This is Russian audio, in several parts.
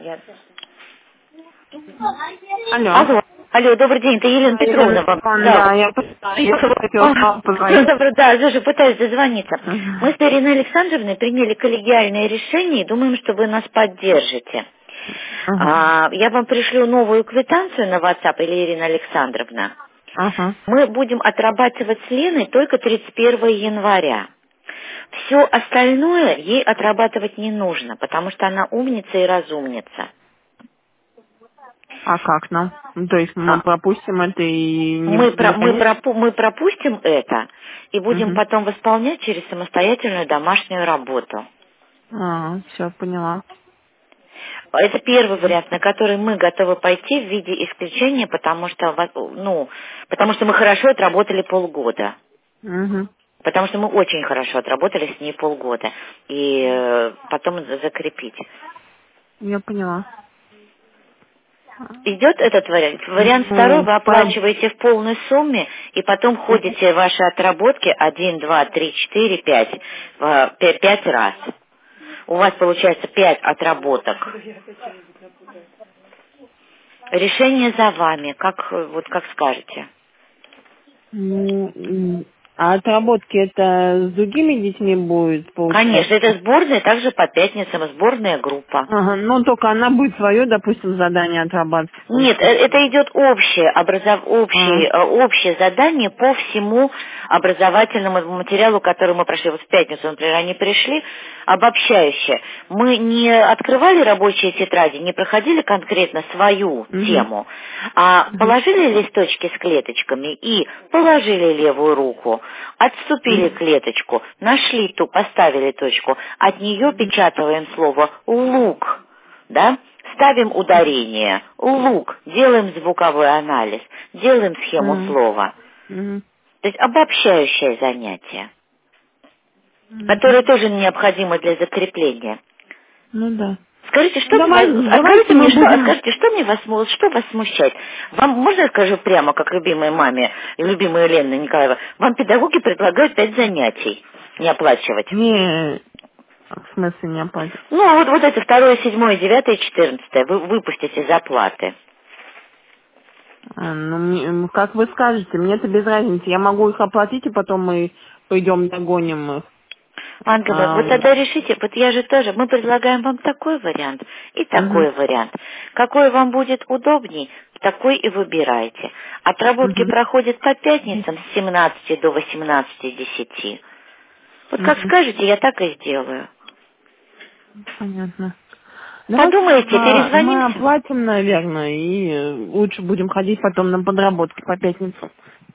Я... Алло. Алло. Алло, добрый день, это Елена Петровна вам. Да, я хотела вам позвонить. Добрый, да, слушай, пытаюсь дозвониться. Мы Ага. с Ириной Александровной приняли коллегиальное решение и думаем, что вы нас поддержите. Я вам пришлю новую квитанцию на WhatsApp, или Ирина Александровна. Ага. Мы будем отрабатывать с Леной только 31 января. Все остальное ей отрабатывать не нужно, потому что она умница и разумница. А как нам? Ну, то есть мы А, пропустим это и Мы, не конечно? мы пропустим это и будем Угу. потом восполнять через самостоятельную домашнюю работу. Все, поняла. Это первый вариант, на который мы готовы пойти в виде исключения, потому что, потому что мы хорошо отработали полгода. Угу. Потому что мы очень хорошо отработали с ней полгода. И потом закрепить. Я поняла. Идет этот вариант? Вариант второй, Ну, вы оплачиваете в полной сумме, и потом ходите ваши отработки 1, 2, 3, 4, 5 5 раз. У вас получается 5 отработок. Решение за вами, как скажете. А отработки это с другими детьми будет, Конечно, получается? это сборная, также по пятницам, сборная группа. Ага, ну только она будет свое, допустим, задание отрабатывать, Нет, получается. это идет общее задание по всему образовательному материалу, который мы прошли. Вот в пятницу, например, они пришли, обобщающее. Мы не открывали рабочие тетради, не проходили конкретно свою Угу. тему, а положили листочки с клеточками и положили левую руку, отступили клеточку, нашли ту, поставили точку, от нее печатываем слово «лук», да? Ставим ударение, лук, делаем звуковой анализ, делаем схему Угу. слова. Угу. То есть обобщающее занятие, Угу. которое тоже необходимо для закрепления. Ну да. Скажите, Давайте мы будем... скажите, что вас смущает? Вам, можно я скажу прямо, как любимой маме и любимой Елены Николаева, вам педагоги предлагают 5 занятий не оплачивать. Не, в смысле не оплатить? Ну, вот эти 2, 7, 9, 14 вы выпустите заплаты. Как вы скажете, мне это без разницы. Я могу их оплатить, и потом мы пойдем догоним их. Ангела, вот тогда решите, вот я же тоже, мы предлагаем вам такой вариант и Угу. такой вариант. Какой вам будет удобней, такой и выбирайте. Отработки Угу. проходят по пятницам с 17 до 18:10. Вот как Угу. скажете, я так и сделаю. Понятно. Давайте Подумайте, мы перезвонимся. оплатим, наверное, и лучше будем ходить потом на подработки по пятницам.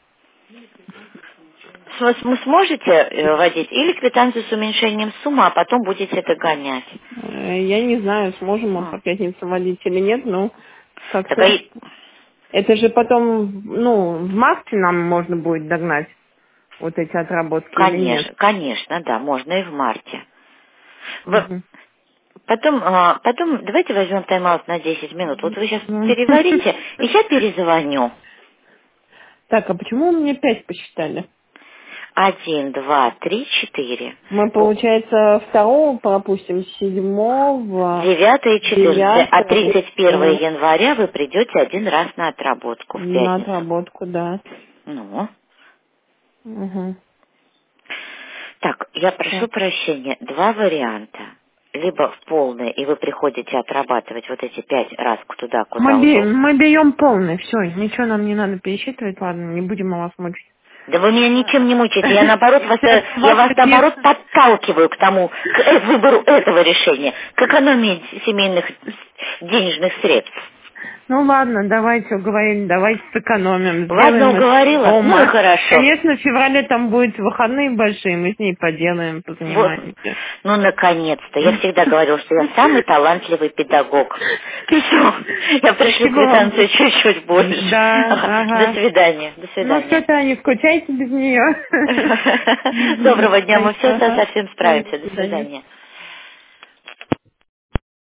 Вы сможете вводить или квитанцию с уменьшением суммы, а потом будете догонять? Я не знаю, сможем мы по пятницам водить или нет, но Так, как-то... Это же потом, в марте нам можно будет догнать вот эти отработки или нет? конечно, да, можно и в марте. Угу. Потом давайте возьмем тайм-аут на 10 минут. Вот вы сейчас переварите, и я перезвоню. Так, а почему вы мне 5 посчитали? 1, 2, 3, 4. Мы, получается, второго пропустим, 7-го, 9 и 14. А 9-го 31 января вы придете один раз на отработку в на пятницу. отработку, да. Ну, Угу. так, я прошу Так. прощения. 2 варианта. Либо в полное, и вы приходите отрабатывать вот эти 5 раз туда, куда удобно. Мы берем полный, все, ничего нам не надо пересчитывать, ладно, не будем мы вас мучить. Да вы меня ничем не мучаете, я наоборот я вас наоборот подталкиваю к выбору этого решения, к экономии семейных денежных средств. Ну ладно, давайте уговорили, давайте сэкономим, Ладно, сделаем это уговорила? Ну и дома. хорошо. Конечно, в феврале там будут выходные большие, мы с ней поделаем, Вот. позанимаемся. Ну, наконец-то. Я всегда говорила, что я самый талантливый педагог. Все. Я пришлю Спасибо вам. квитанцию чуть-чуть больше. Да, До ага. свидания. До Ну свидания. что-то не скучайте без нее. Доброго дня. Мы все Ага. совсем До справимся. До свидания. свидания.